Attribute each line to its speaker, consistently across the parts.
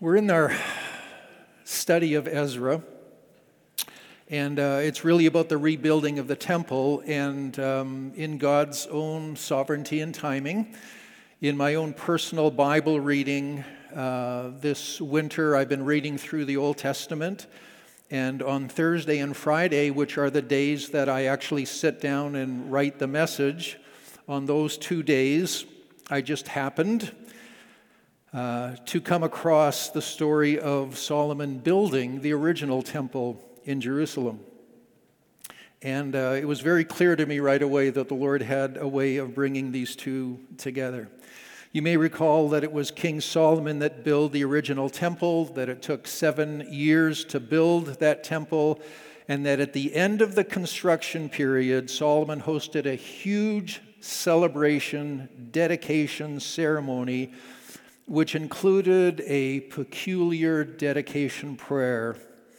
Speaker 1: We're in our study of Ezra, and it's really about the rebuilding of the temple, and in God's own sovereignty and timing. In my own personal Bible reading this winter, I've been reading through the Old Testament, and on Thursday and Friday, which are the days that I actually sit down and write the message, on those 2 days, I just happened to come across the story of Solomon building the original temple in Jerusalem. And it was very clear to me right away that the Lord had a way of bringing these two together. You may recall that it was King Solomon that built the original temple, that it took 7 years to build that temple, and that at the end of the construction period, Solomon hosted a huge celebration, dedication ceremony, which included a peculiar dedication prayer.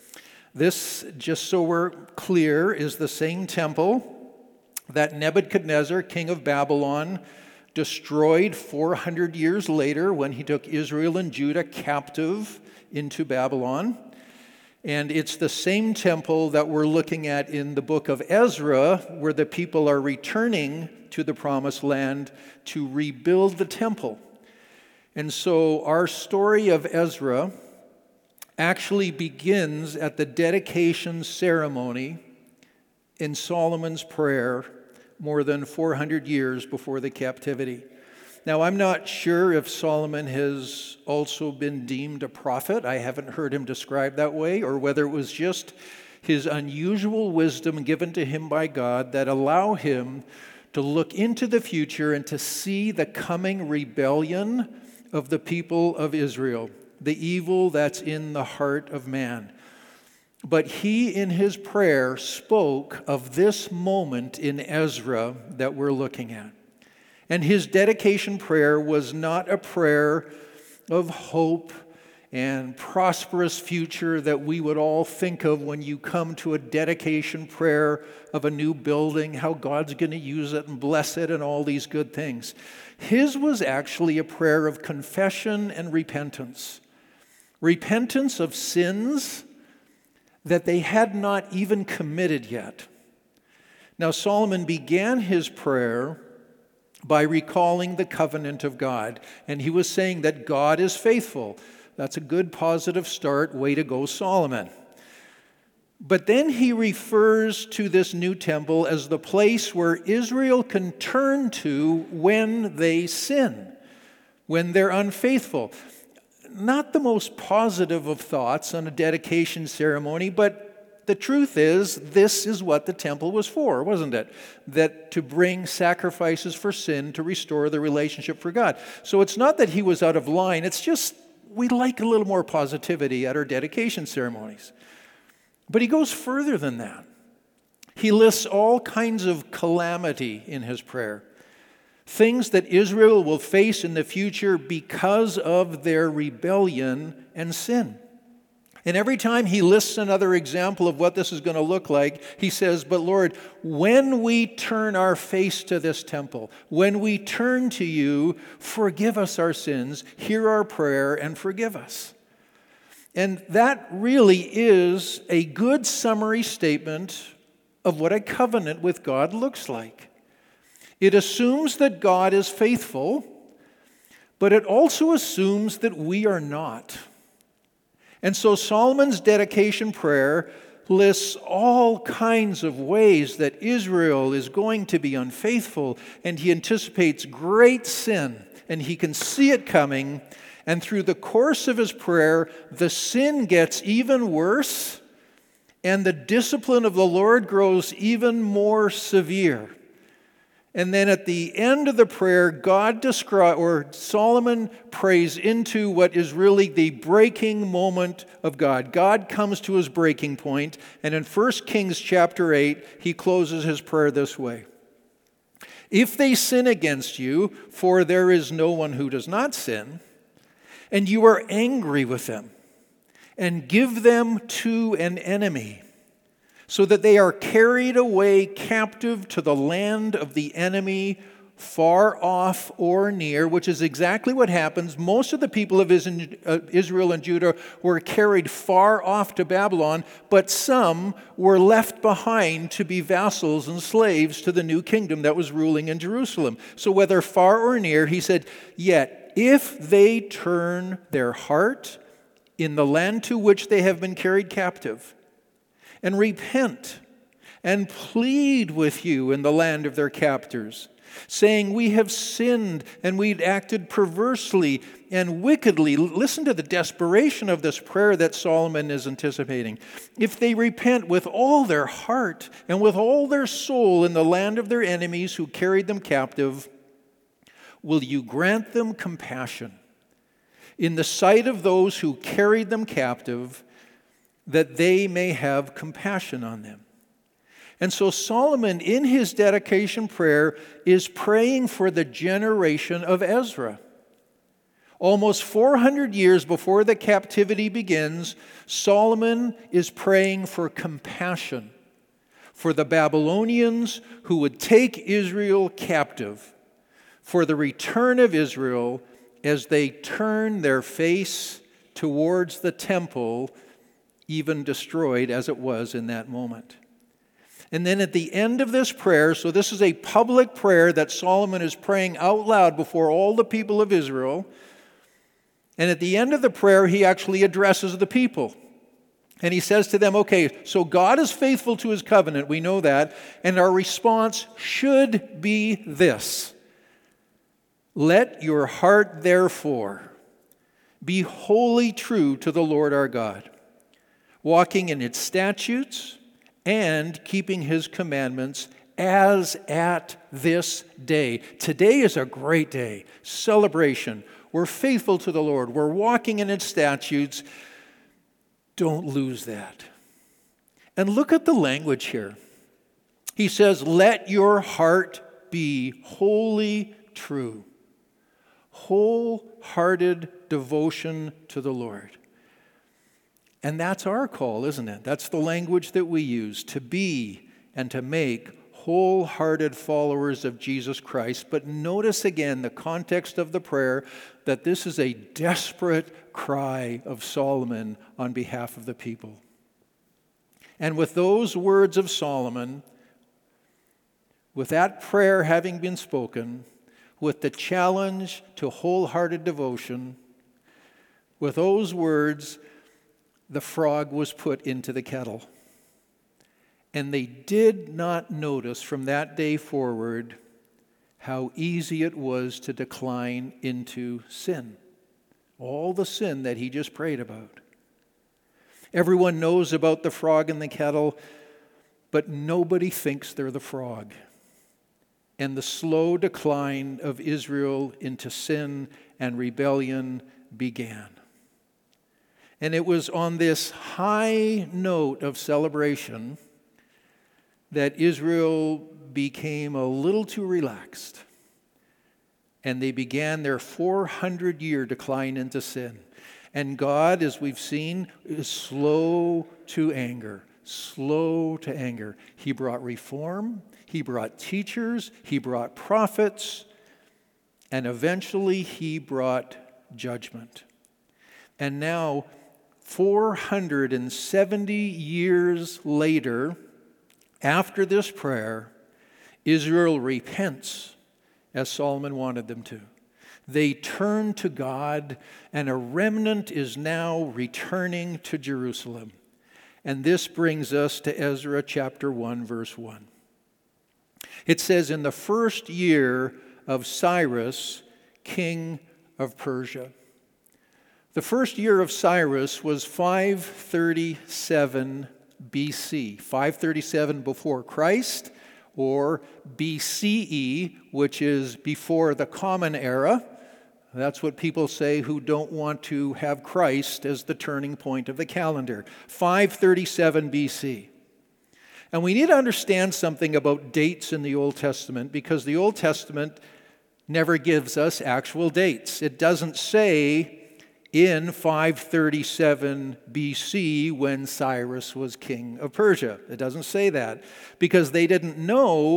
Speaker 1: This, just so we're clear, is the same temple that Nebuchadnezzar, king of Babylon, destroyed 400 years later when he took Israel and Judah captive into Babylon. And it's the same temple that we're looking at in the book of Ezra, where the people are returning to the promised land to rebuild the temple. And so our story of Ezra actually begins at the dedication ceremony in Solomon's prayer more than 400 years before the captivity. Now, I'm not sure if Solomon has also been deemed a prophet. I haven't heard him described that way, or whether it was just his unusual wisdom given to him by God that allow him to look into the future and to see the coming rebellion of the people of Israel, the evil that's in the heart of man. But he, in his prayer, spoke of this moment in Ezra that we're looking at. And his dedication prayer was not a prayer of hope and prosperous future that we would all think of when you come to a dedication prayer of a new building, how God's going to use it and bless it and all these good things. His was actually a prayer of confession and repentance. Repentance of sins that they had not even committed yet. Now, Solomon began his prayer by recalling the covenant of God, and he was saying that God is faithful. That's a good positive start. Way to go, Solomon. But then he refers to this new temple as the place where Israel can turn to when they sin, when they're unfaithful. Not the most positive of thoughts on a dedication ceremony, but the truth is, this is what the temple was for, wasn't it? That to bring sacrifices for sin to restore the relationship for God. So it's not that he was out of line, it's just we like a little more positivity at our dedication ceremonies. But he goes further than that. He lists all kinds of calamity in his prayer. Things that Israel will face in the future because of their rebellion and sin. And every time he lists another example of what this is going to look like, he says, but Lord, when we turn our face to this temple, when we turn to you, forgive us our sins, hear our prayer, and forgive us. And that really is a good summary statement of what a covenant with God looks like. It assumes that God is faithful, but it also assumes that we are not. And so Solomon's dedication prayer lists all kinds of ways that Israel is going to be unfaithful, and he anticipates great sin, and he can see it coming. And through the course of his prayer, the sin gets even worse, and the discipline of the Lord grows even more severe. And then at the end of the prayer, Solomon prays into what is really the breaking moment of God. God comes to his breaking point, and in 1 Kings chapter 8, he closes his prayer this way. If they sin against you, for there is no one who does not sin, and you are angry with them, and give them to an enemy, so that they are carried away captive to the land of the enemy far off or near, which is exactly what happens. Most of the people of Israel and Judah were carried far off to Babylon, but some were left behind to be vassals and slaves to the new kingdom that was ruling in Jerusalem. So whether far or near, he said, yet if they turn their heart in the land to which they have been carried captive, and repent and plead with you in the land of their captors, saying, we have sinned and we'd acted perversely and wickedly. Listen to the desperation of this prayer that Solomon is anticipating. If they repent with all their heart and with all their soul in the land of their enemies who carried them captive, will you grant them compassion in the sight of those who carried them captive, that they may have compassion on them? And so Solomon, in his dedication prayer, is praying for the generation of Ezra. Almost 400 years before the captivity begins, Solomon is praying for compassion for the Babylonians who would take Israel captive, for the return of Israel as they turn their face towards the temple, even destroyed as it was in that moment. And then at the end of this prayer, so this is a public prayer that Solomon is praying out loud before all the people of Israel. And at the end of the prayer, he actually addresses the people. And he says to them, okay, so God is faithful to his covenant, we know that, and our response should be this: let your heart therefore be wholly true to the Lord our God, walking in its statutes and keeping his commandments as at this day. Today is a great day, celebration. We're faithful to the Lord. We're walking in its statutes. Don't lose that. And look at the language here. He says, let your heart be wholly true. Wholehearted devotion to the Lord. And that's our call, isn't it? That's the language that we use, to be and to make wholehearted followers of Jesus Christ. But notice again the context of the prayer, that this is a desperate cry of Solomon on behalf of the people. And with those words of Solomon, with that prayer having been spoken, with the challenge to wholehearted devotion, with those words, the frog was put into the kettle. And they did not notice from that day forward how easy it was to decline into sin. All the sin that he just prayed about. Everyone knows about the frog in the kettle, but nobody thinks they're the frog. And the slow decline of Israel into sin and rebellion began. And it was on this high note of celebration that Israel became a little too relaxed. And they began their 400-year decline into sin. And God, as we've seen, is slow to anger. Slow to anger. He brought reform. He brought teachers. He brought prophets. And eventually he brought judgment. And now, 470 years later, after this prayer, Israel repents as Solomon wanted them to. They turn to God, and a remnant is now returning to Jerusalem. And this brings us to Ezra chapter 1, verse 1. It says, in the first year of Cyrus, king of Persia. The first year of Cyrus was 537 BC, 537 before Christ, or BCE, which is before the Common Era. That's what people say who don't want to have Christ as the turning point of the calendar. 537 BC. And we need to understand something about dates in the Old Testament, because the Old Testament never gives us actual dates. It doesn't say in 537 BC when Cyrus was king of Persia. It doesn't say that, because they didn't know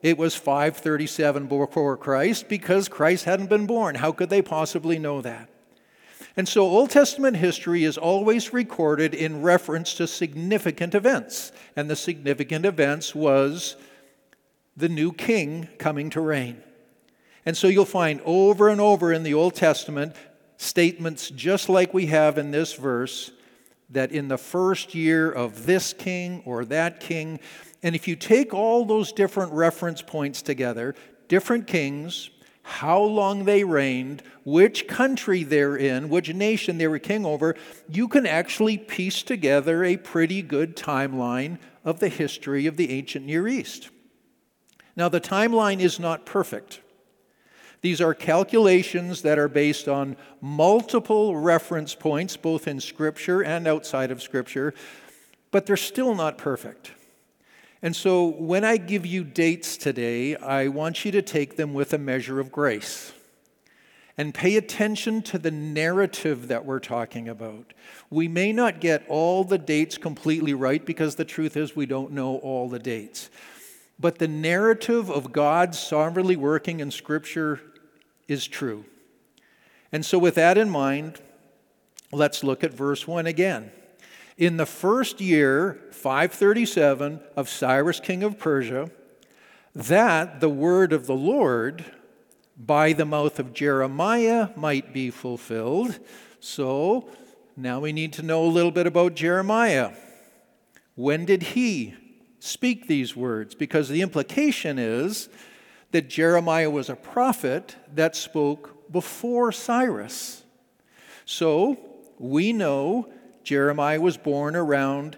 Speaker 1: it was 537 before Christ because Christ hadn't been born. How could they possibly know that? And so Old Testament history is always recorded in reference to significant events. And the significant events was the new king coming to reign. And so you'll find over and over in the Old Testament statements just like we have in this verse, that in the first year of this king or that king, and if you take all those different reference points together, different kings, how long they reigned, which country they're in, which nation they were king over, you can actually piece together a pretty good timeline of the history of the ancient Near East. Now, the timeline is not perfect. These are calculations that are based on multiple reference points, both in Scripture and outside of Scripture, but they're still not perfect. And so when I give you dates today, I want you to take them with a measure of grace and pay attention to the narrative that we're talking about. We may not get all the dates completely right because the truth is we don't know all the dates. But the narrative of God sovereignly working in Scripture is true. And so with that in mind, let's look at verse 1 again. In the first year, 537, of Cyrus, king of Persia, that the word of the Lord by the mouth of Jeremiah might be fulfilled. So now we need to know a little bit about Jeremiah. When did he speak these words? Because the implication is that Jeremiah was a prophet that spoke before Cyrus. So we know Jeremiah was born around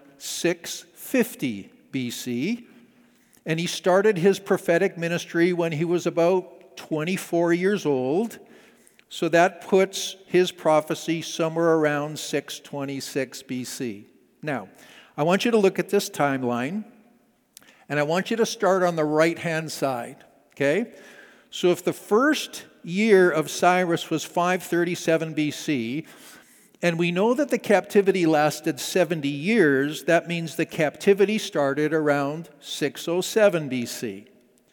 Speaker 1: 650 BC, and he started his prophetic ministry when he was about 24 years old. So that puts his prophecy somewhere around 626 BC. Now, I want you to look at this timeline, and I want you to start on the right-hand side, okay? So if the first year of Cyrus was 537 BC, and we know that the captivity lasted 70 years, that means the captivity started around 607 BC.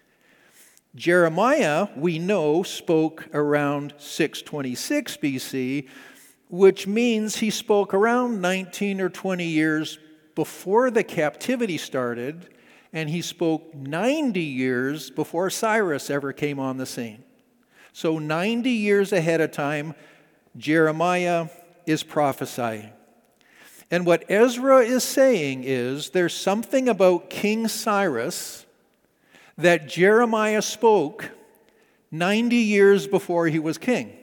Speaker 1: Jeremiah, we know, spoke around 626 BC, which means he spoke around 19 or 20 years before the captivity started, and he spoke 90 years before Cyrus ever came on the scene. So 90 years ahead of time, Jeremiah is prophesying. And what Ezra is saying is there's something about King Cyrus that Jeremiah spoke 90 years before he was king.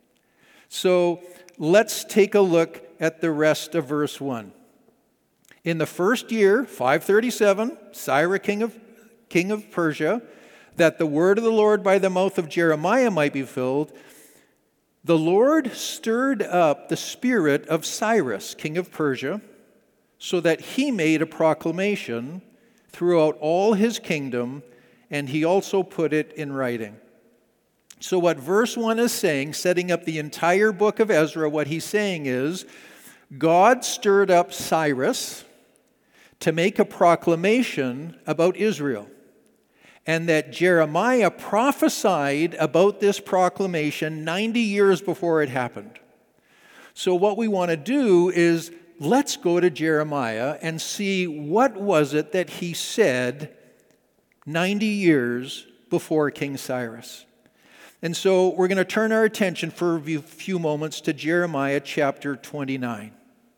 Speaker 1: So let's take a look at the rest of verse 1. In the first year, 537, Cyrus, king of Persia, that the word of the Lord by the mouth of Jeremiah might be fulfilled, the Lord stirred up the spirit of Cyrus, king of Persia, so that he made a proclamation throughout all his kingdom, and he also put it in writing. So what verse 1 is saying, setting up the entire book of Ezra, what he's saying is, God stirred up Cyrus to make a proclamation about Israel, and that Jeremiah prophesied about this proclamation 90 years before it happened. So what we want to do is let's go to Jeremiah and see what was it that he said 90 years before King Cyrus. And so we're going to turn our attention for a few moments to Jeremiah chapter 29.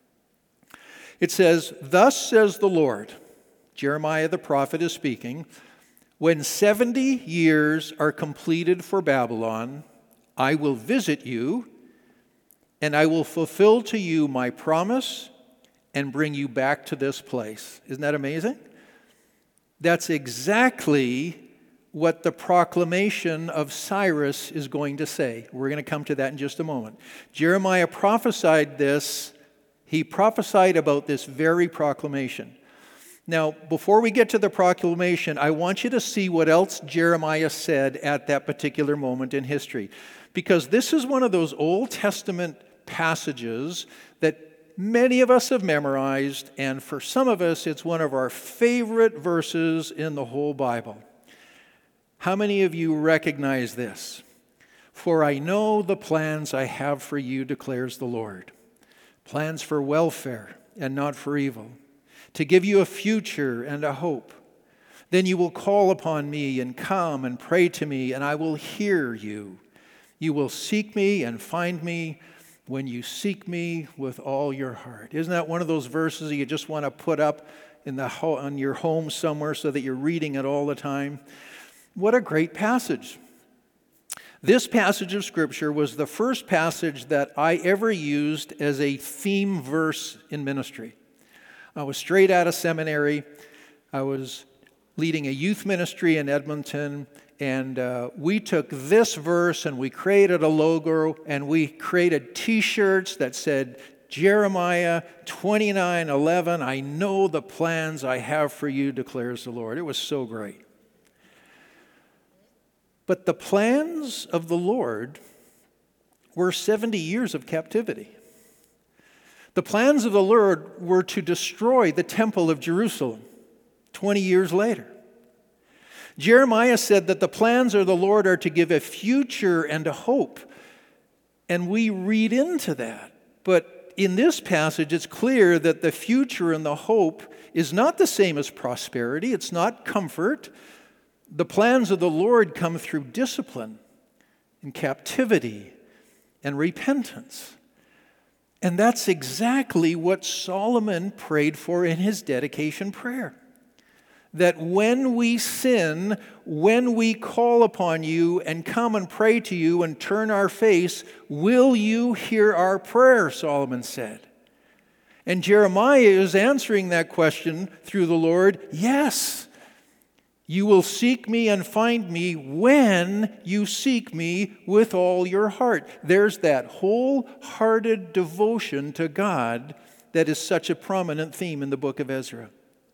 Speaker 1: It says, "Thus says the Lord," Jeremiah the prophet is speaking, "when 70 years are completed for Babylon, I will visit you, and I will fulfill to you my promise and bring you back to this place." Isn't that amazing? That's exactly what the proclamation of Cyrus is going to say. We're going to come to that in just a moment. Jeremiah prophesied this. He prophesied about this very proclamation. Now, before we get to the proclamation, I want you to see what else Jeremiah said at that particular moment in history. Because this is one of those Old Testament passages that many of us have memorized, and for some of us, it's one of our favorite verses in the whole Bible. How many of you recognize this? For I know the plans I have for you, declares the Lord. Plans for welfare and not for evil, to give you a future and a hope. Then you will call upon me and come and pray to me, and I will hear you. You will seek me and find me when you seek me with all your heart. Isn't that one of those verses that you just want to put up on your home somewhere so that you're reading it all the time? What a great passage. This passage of Scripture was the first passage that I ever used as a theme verse in ministry. I was straight out of seminary. I was leading a youth ministry in Edmonton, and we took this verse and we created a logo, and we created T-shirts that said, Jeremiah 29:11, I know the plans I have for you, declares the Lord. It was so great. But the plans of the Lord were 70 years of captivity. The plans of the Lord were to destroy the temple of Jerusalem 20 years later. Jeremiah said that the plans of the Lord are to give a future and a hope. And we read into that. But in this passage, it's clear that the future and the hope is not the same as prosperity. It's not comfort. The plans of the Lord come through discipline and captivity and repentance. And that's exactly what Solomon prayed for in his dedication prayer. That when we sin, when we call upon you and come and pray to you and turn our face, will you hear our prayer, Solomon said. And Jeremiah is answering that question through the Lord, yes. You will seek me and find me when you seek me with all your heart. There's that wholehearted devotion to God that is such a prominent theme in the book of Ezra.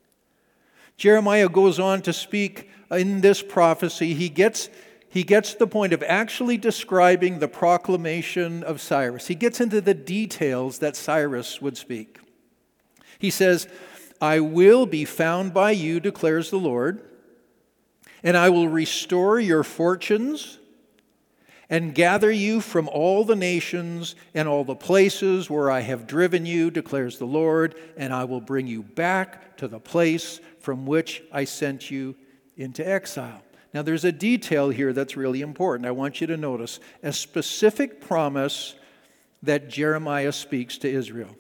Speaker 1: Jeremiah goes on to speak in this prophecy. He gets to the point of actually describing the proclamation of Cyrus. He gets into the details that Cyrus would speak. He says, I will be found by you, declares the Lord, and I will restore your fortunes and gather you from all the nations and all the places where I have driven you, declares the Lord, and I will bring you back to the place from which I sent you into exile. Now there's a detail here that's really important. I want you to notice a specific promise that Jeremiah speaks to Israel.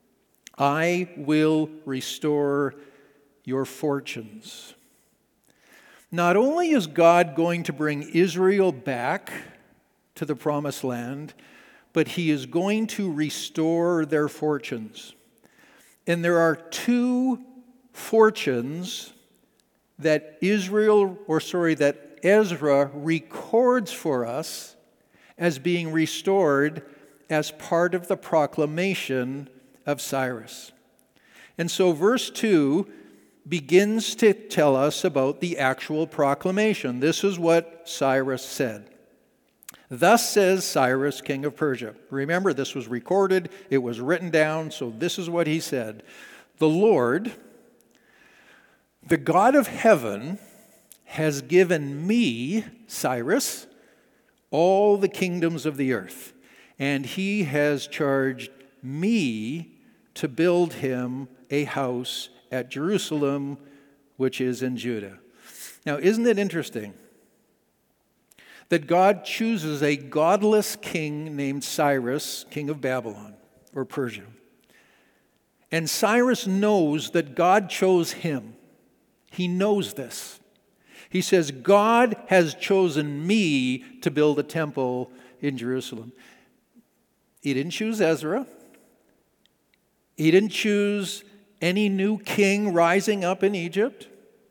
Speaker 1: I will restore your fortunes. Not only is God going to bring Israel back to the promised land, but he is going to restore their fortunes. And there are two fortunes that Ezra records for us as being restored as part of the proclamation of Cyrus. And so verse 2 begins to tell us about the actual proclamation. This is what Cyrus said. Thus says Cyrus, king of Persia. Remember, this was recorded, it was written down, so this is what he said. The Lord, the God of heaven, has given me, Cyrus, all the kingdoms of the earth, and he has charged me to build him a house at Jerusalem, which is in Judah. Now, isn't it interesting that God chooses a godless king named Cyrus, king of Babylon or Persia? And Cyrus knows that God chose him. He knows this. He says, God has chosen me to build a temple in Jerusalem. He didn't choose Ezra. He didn't choose any new king rising up in Egypt.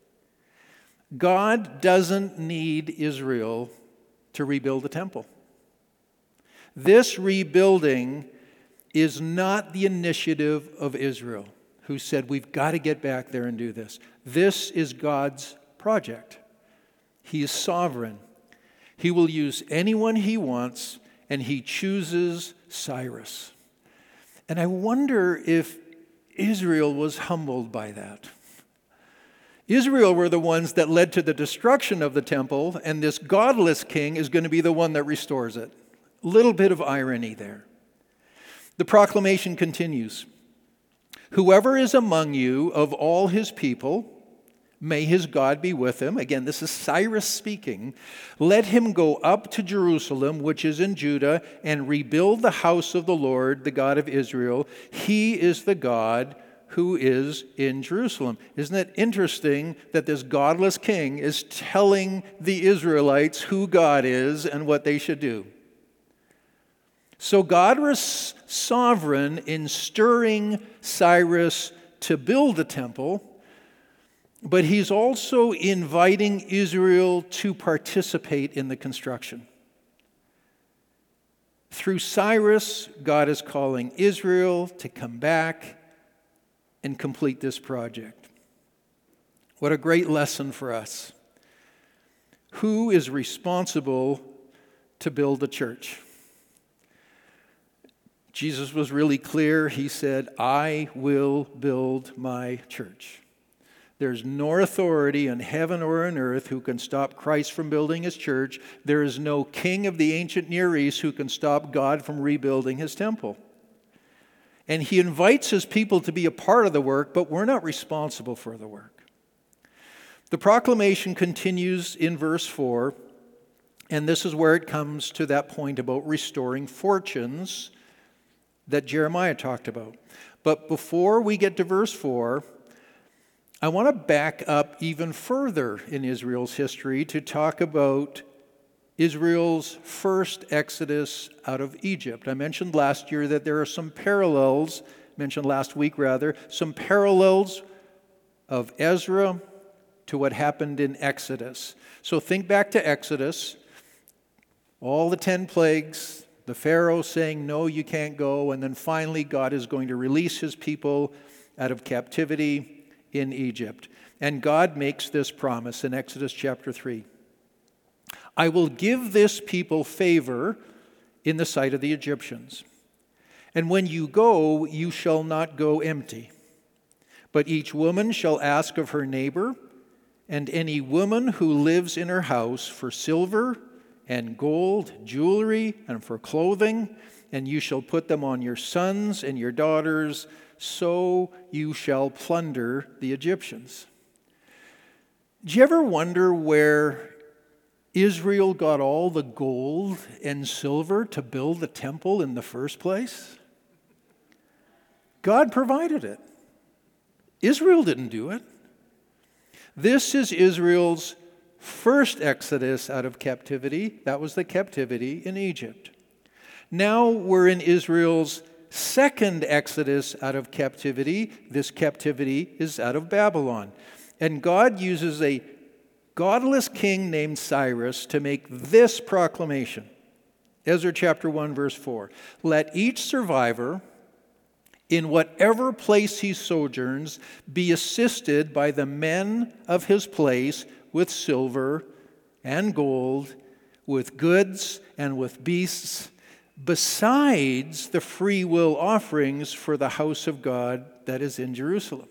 Speaker 1: God doesn't need Israel to rebuild the temple. This rebuilding is not the initiative of Israel, who said, we've got to get back there and do this. This is God's project. He is sovereign. He will use anyone he wants, and he chooses Cyrus. And I wonder if Israel was humbled by that. Israel were the ones that led to the destruction of the temple, and this godless king is going to be the one that restores it. Little bit of irony there. The proclamation continues. Whoever is among you of all his people, may his God be with him. Again, this is Cyrus speaking. Let him go up to Jerusalem, which is in Judah, and rebuild the house of the Lord, the God of Israel. He is the God who is in Jerusalem. Isn't it interesting that this godless king is telling the Israelites who God is and what they should do? So God was sovereign in stirring Cyrus to build a temple, but he's also inviting Israel to participate in the construction. Through Cyrus, God is calling Israel to come back and complete this project. What a great lesson for us. Who is responsible to build a church? Jesus was really clear. He said, I will build my church. There's no authority in heaven or on earth who can stop Christ from building his church. There is no king of the ancient Near East who can stop God from rebuilding his temple. And he invites his people to be a part of the work, but we're not responsible for the work. The proclamation continues in verse 4, and this is where it comes to that point about restoring fortunes that Jeremiah talked about. But before we get to verse 4, I want to back up even further in Israel's history to talk about Israel's first exodus out of Egypt. I mentioned last year that there are some parallels, some parallels of Ezra to what happened in Exodus. So think back to Exodus, all the 10 plagues, the Pharaoh saying, no, you can't go, and then finally God is going to release his people out of captivity in Egypt. And God makes this promise in Exodus chapter 3. I will give this people favor in the sight of the Egyptians. And when you go, you shall not go empty. But each woman shall ask of her neighbor, and any woman who lives in her house, for silver and gold, jewelry, and for clothing, and you shall put them on your sons and your daughters, so you shall plunder the Egyptians. Do you ever wonder where Israel got all the gold and silver to build the temple in the first place? God provided it. Israel didn't do it. This is Israel's first exodus out of captivity. That was the captivity in Egypt. Now we're in Israel's second exodus out of captivity. This captivity is out of Babylon. And God uses a godless king named Cyrus to make this proclamation. Ezra chapter 1, verse 4. Let each survivor, in whatever place he sojourns, be assisted by the men of his place with silver and gold, with goods and with beasts, besides the free will offerings for the house of God that is in Jerusalem.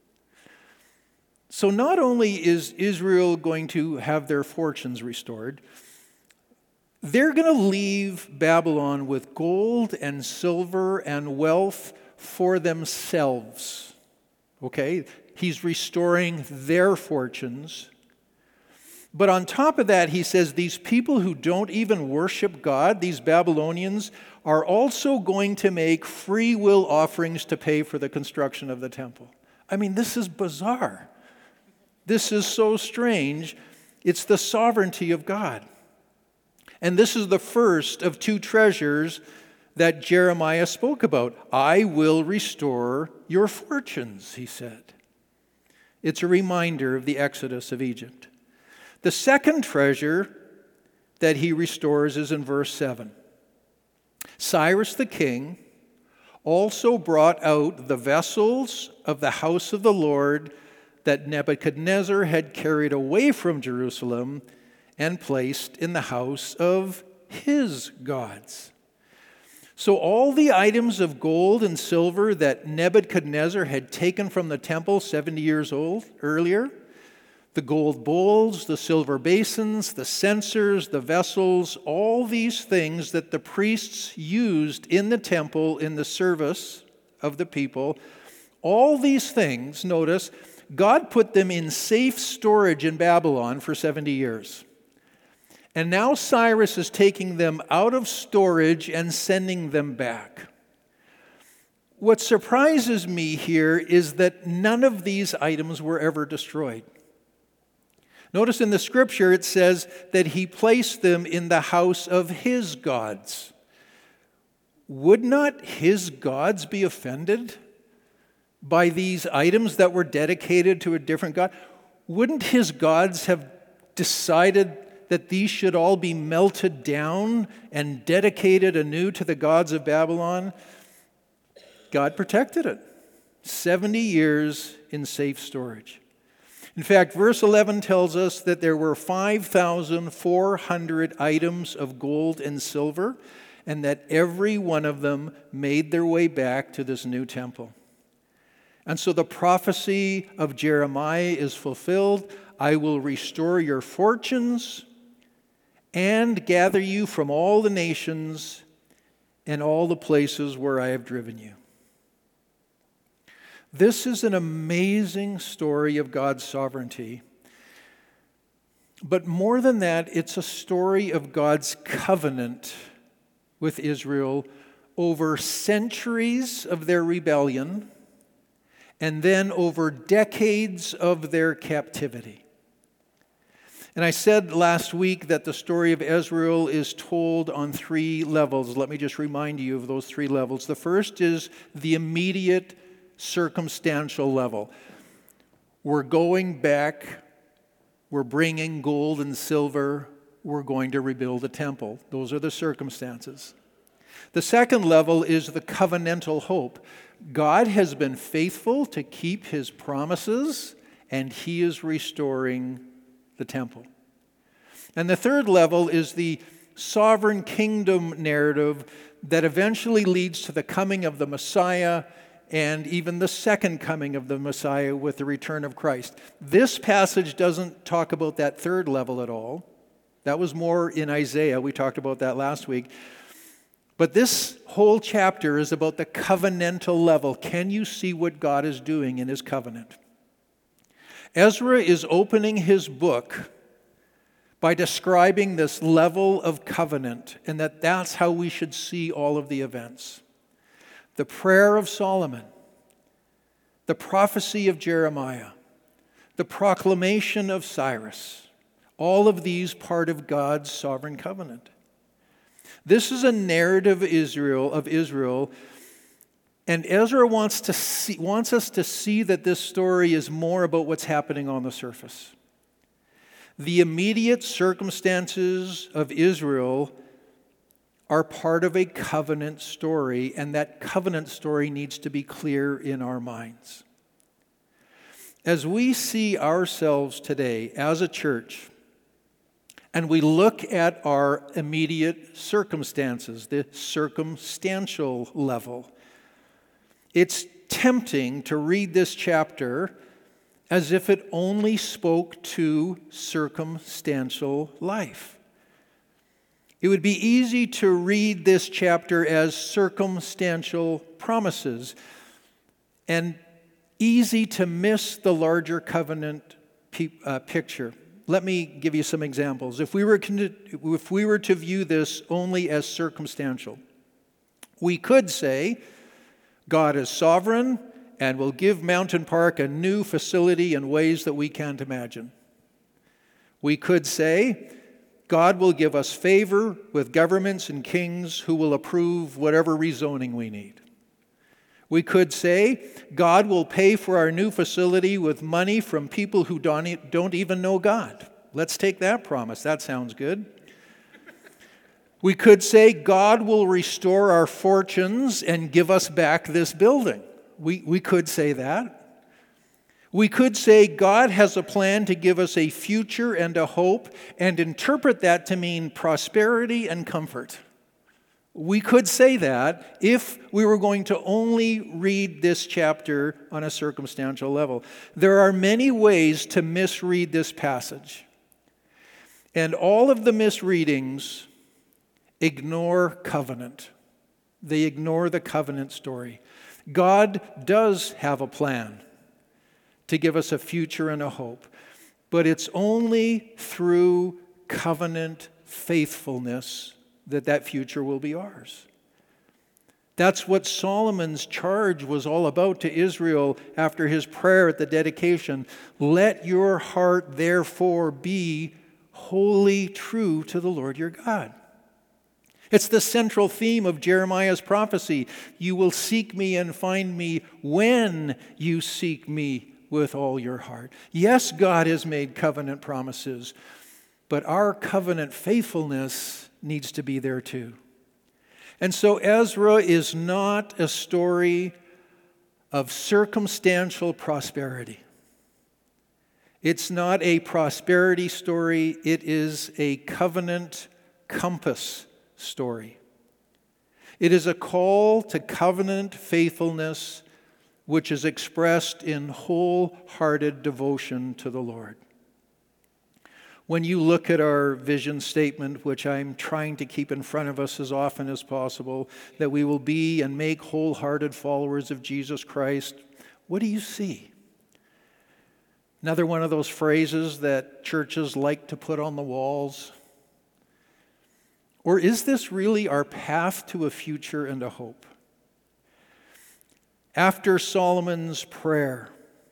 Speaker 1: So not only is Israel going to have their fortunes restored, they're going to leave Babylon with gold and silver and wealth for themselves. Okay? He's restoring their fortunes. But on top of that, he says these people who don't even worship God, these Babylonians, are also going to make free will offerings to pay for the construction of the temple. I mean, this is bizarre. This is so strange. It's the sovereignty of God. And this is the first of two treasures that Jeremiah spoke about. I will restore your fortunes, he said. It's a reminder of the exodus of Egypt. The second treasure that he restores is in verse 7. Cyrus the king also brought out the vessels of the house of the Lord that Nebuchadnezzar had carried away from Jerusalem and placed in the house of his gods. So all the items of gold and silver that Nebuchadnezzar had taken from the temple 70 years old earlier, The gold bowls, the silver basins, the censers, the vessels, all these things that the priests used in the temple in the service of the people, all these things, notice, God put them in safe storage in Babylon for 70 years. And now Cyrus is taking them out of storage and sending them back. What surprises me here is that none of these items were ever destroyed. Notice in the scripture it says that he placed them in the house of his gods. Would not his gods be offended by these items that were dedicated to a different god? Wouldn't his gods have decided that these should all be melted down and dedicated anew to the gods of Babylon? God protected it. 70 years in safe storage. In fact, verse 11 tells us that there were 5,400 items of gold and silver, and that every one of them made their way back to this new temple. And so the prophecy of Jeremiah is fulfilled. I will restore your fortunes and gather you from all the nations and all the places where I have driven you. This is an amazing story of God's sovereignty. But more than that, it's a story of God's covenant with Israel over centuries of their rebellion and then over decades of their captivity. And I said last week that the story of Israel is told on 3 levels. Let me just remind you of those 3 levels. The first is the immediate circumstantial level. We're going back, we're bringing gold and silver, we're going to rebuild a temple. Those are the circumstances. The second level is the covenantal hope. God has been faithful to keep his promises, and he is restoring the temple. And the third level is the sovereign kingdom narrative that eventually leads to the coming of the Messiah and even the second coming of the Messiah with the return of Christ. This passage doesn't talk about that third level at all. That was more in Isaiah. We talked about that last week. But this whole chapter is about the covenantal level. Can you see what God is doing in his covenant? Ezra is opening his book by describing this level of covenant, and that's how we should see all of the events. The prayer of Solomon, the prophecy of Jeremiah, the proclamation of Cyrus, all of these part of God's sovereign covenant. This is a narrative of Israel, and Ezra wants us to see that this story is more about what's happening on the surface. The immediate circumstances of Israel are part of a covenant story, and that covenant story needs to be clear in our minds. As we see ourselves today as a church, and we look at our immediate circumstances, the circumstantial level, it's tempting to read this chapter as if it only spoke to circumstantial life. It would be easy to read this chapter as circumstantial promises and easy to miss the larger covenant picture. Let me give you some examples. If we were to view this only as circumstantial, we could say God is sovereign and will give Mountain Park a new facility in ways that we can't imagine. We could say God will give us favor with governments and kings who will approve whatever rezoning we need. We could say God will pay for our new facility with money from people who don't even know God. Let's take that promise. That sounds good. We could say God will restore our fortunes and give us back this building. We could say that. We could say God has a plan to give us a future and a hope and interpret that to mean prosperity and comfort. We could say that if we were going to only read this chapter on a circumstantial level. There are many ways to misread this passage. And all of the misreadings ignore covenant. They ignore the covenant story. God does have a plan to give us a future and a hope, but it's only through covenant faithfulness that future will be ours. That's what Solomon's charge was all about to Israel after his prayer at the dedication. Let your heart therefore be wholly true to the Lord your God. It's the central theme of Jeremiah's prophecy. You will seek me and find me when you seek me with all your heart. Yes, God has made covenant promises, but our covenant faithfulness needs to be there too. And so Ezra is not a story of circumstantial prosperity. It's not a prosperity story. It is a covenant compass story. It is a call to covenant faithfulness, which is expressed in wholehearted devotion to the Lord. When you look at our vision statement, which I'm trying to keep in front of us as often as possible, that we will be and make wholehearted followers of Jesus Christ, what do you see? Another one of those phrases that churches like to put on the walls? Or is this really our path to a future and a hope? After Solomon's prayer,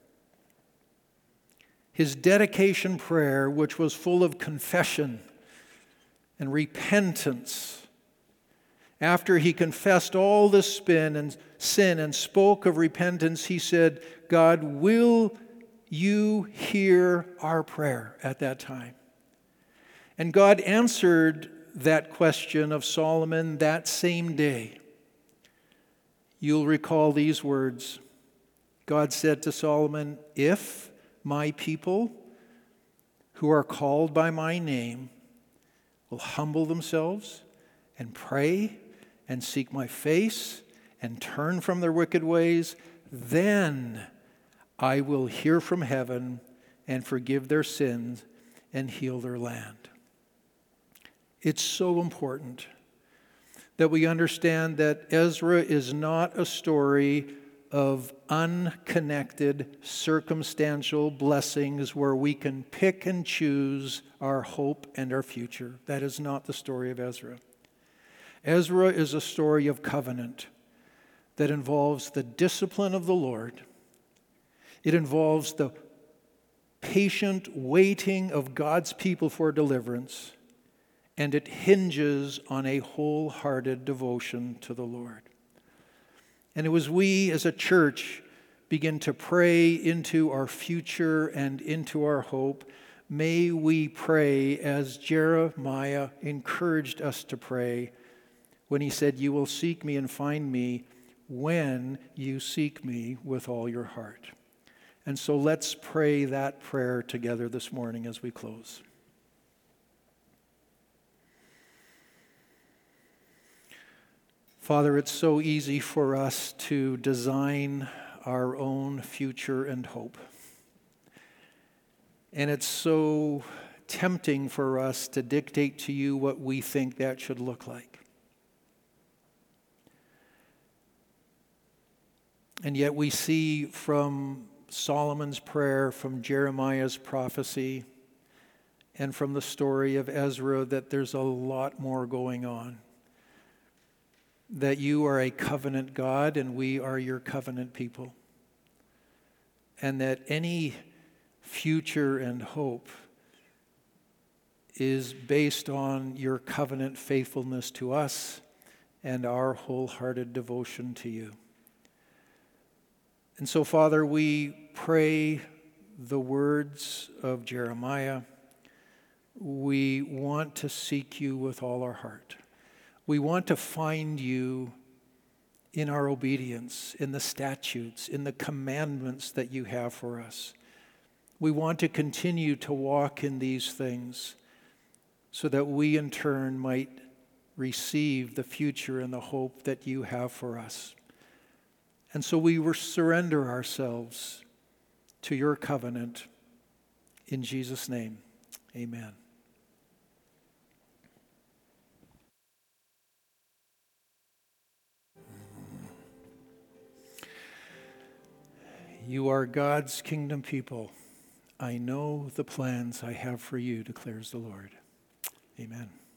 Speaker 1: his dedication prayer, which was full of confession and repentance, after he confessed all the sin and spoke of repentance, he said, God, will you hear our prayer at that time? And God answered that question of Solomon that same day. You'll recall these words. God said to Solomon, if my people who are called by my name will humble themselves and pray and seek my face and turn from their wicked ways, then I will hear from heaven and forgive their sins and heal their land. It's so important that we understand that Ezra is not a story of unconnected circumstantial blessings where we can pick and choose our hope and our future. That is not the story of Ezra. Ezra is a story of covenant that involves the discipline of the Lord. It involves the patient waiting of God's people for deliverance, and it hinges on a wholehearted devotion to the Lord. And as we as a church begin to pray into our future and into our hope, may we pray as Jeremiah encouraged us to pray when he said, you will seek me and find me when you seek me with all your heart. And so let's pray that prayer together this morning as we close. Father, it's so easy for us to design our own future and hope. And it's so tempting for us to dictate to you what we think that should look like. And yet we see from Solomon's prayer, from Jeremiah's prophecy, and from the story of Ezra that there's a lot more going on. That you are a covenant God and we are your covenant people. And that any future and hope is based on your covenant faithfulness to us and our wholehearted devotion to you. And so, Father, we pray the words of Jeremiah. We want to seek you with all our heart. We want to find you in our obedience, in the statutes, in the commandments that you have for us. We want to continue to walk in these things so that we in turn might receive the future and the hope that you have for us. And so we surrender ourselves to your covenant. In Jesus' name, amen. You are God's kingdom people. I know the plans I have for you, declares the Lord. Amen.